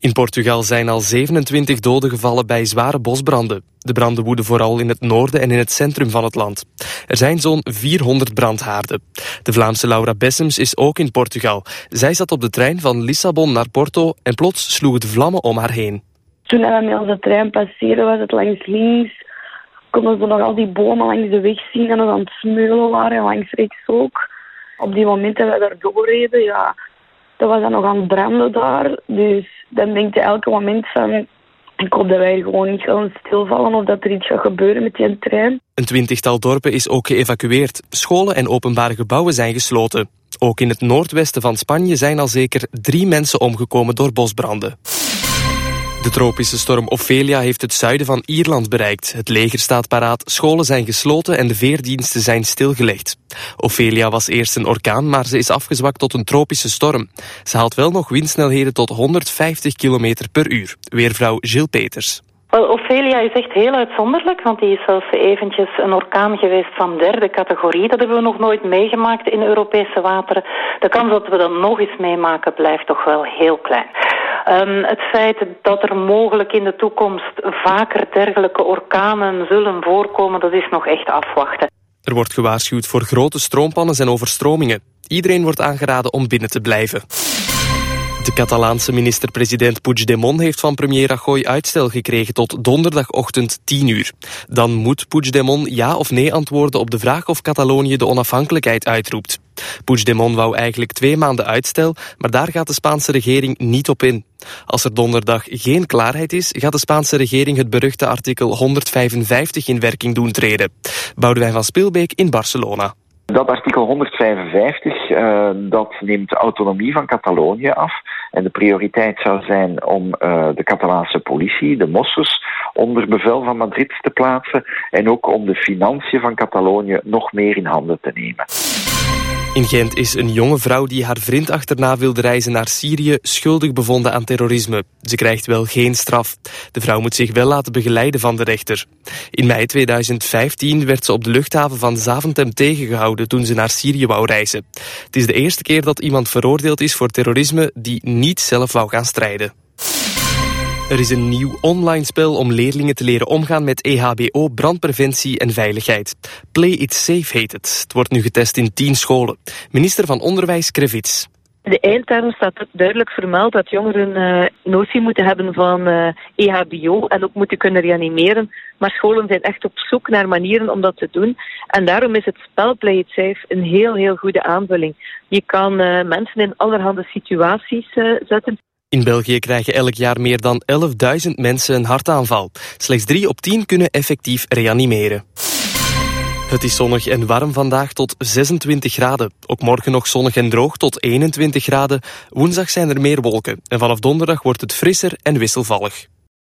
In Portugal zijn al 27 doden gevallen bij zware bosbranden. De branden woeden vooral in het noorden en in het centrum van het land. Er zijn zo'n 400 brandhaarden. De Vlaamse Laura Bessems is ook in Portugal. Zij zat op de trein van Lissabon naar Porto en plots sloegen de vlammen om haar heen. Toen we met onze trein passeerden, was het langs links. Konden we nog al die bomen langs de weg zien en we aan het smeulen waren en langs rechts ook. Op die moment dat we daar doorreden, ja, dat was dan nog aan het branden daar. Dus dan denk je elke moment van, ik hoop dat wij gewoon niet gaan stilvallen of dat er iets gaat gebeuren met die trein. Een 20-tal dorpen is ook geëvacueerd. Scholen en openbare gebouwen zijn gesloten. Ook in het noordwesten van Spanje zijn al zeker 3 mensen omgekomen door bosbranden. De tropische storm Ophelia heeft het zuiden van Ierland bereikt. Het leger staat paraat, scholen zijn gesloten en de veerdiensten zijn stilgelegd. Ophelia was eerst een orkaan, maar ze is afgezwakt tot een tropische storm. Ze haalt wel nog windsnelheden tot 150 km per uur. Weervrouw Gilles Peters. Wel, Ophelia is echt heel uitzonderlijk, want die is zelfs eventjes een orkaan geweest van 3e categorie. Dat hebben we nog nooit meegemaakt in Europese wateren. De kans dat we dat nog eens meemaken blijft toch wel heel klein. Het feit dat er mogelijk in de toekomst vaker dergelijke orkanen zullen voorkomen, dat is nog echt afwachten. Er wordt gewaarschuwd voor grote stroompannen en overstromingen. Iedereen wordt aangeraden om binnen te blijven. De Catalaanse minister-president Puigdemont heeft van premier Rajoy uitstel gekregen tot donderdagochtend 10 uur. Dan moet Puigdemont ja of nee antwoorden op de vraag of Catalonië de onafhankelijkheid uitroept. Puigdemont wou eigenlijk 2 maanden uitstel, maar daar gaat de Spaanse regering niet op in. Als er donderdag geen klaarheid is, gaat de Spaanse regering het beruchte artikel 155 in werking doen treden. Boudewijn van Spilbeek in Barcelona. Dat artikel 155, dat neemt de autonomie van Catalonië af. En de prioriteit zou zijn om de Catalaanse politie, de Mossos, onder bevel van Madrid te plaatsen. En ook om de financiën van Catalonië nog meer in handen te nemen. In Gent is een jonge vrouw die haar vriend achterna wilde reizen naar Syrië schuldig bevonden aan terrorisme. Ze krijgt wel geen straf. De vrouw moet zich wel laten begeleiden van de rechter. In mei 2015 werd ze op de luchthaven van Zaventem tegengehouden toen ze naar Syrië wou reizen. Het is de eerste keer dat iemand veroordeeld is voor terrorisme die niet zelf wou gaan strijden. Er is een nieuw online spel om leerlingen te leren omgaan met EHBO, brandpreventie en veiligheid. Play It Safe heet het. Het wordt nu getest in 10 scholen. Minister van Onderwijs Krevits. In de eindterm staat duidelijk vermeld dat jongeren notie moeten hebben van EHBO en ook moeten kunnen reanimeren. Maar scholen zijn echt op zoek naar manieren om dat te doen. En daarom is het spel Play It Safe een heel goede aanvulling. Je kan mensen in allerhande situaties zetten. In België krijgen elk jaar meer dan 11.000 mensen een hartaanval. Slechts 3 op 10 kunnen effectief reanimeren. Het is zonnig en warm vandaag tot 26 graden. Ook morgen nog zonnig en droog tot 21 graden. Woensdag zijn er meer wolken. En vanaf donderdag wordt het frisser en wisselvallig.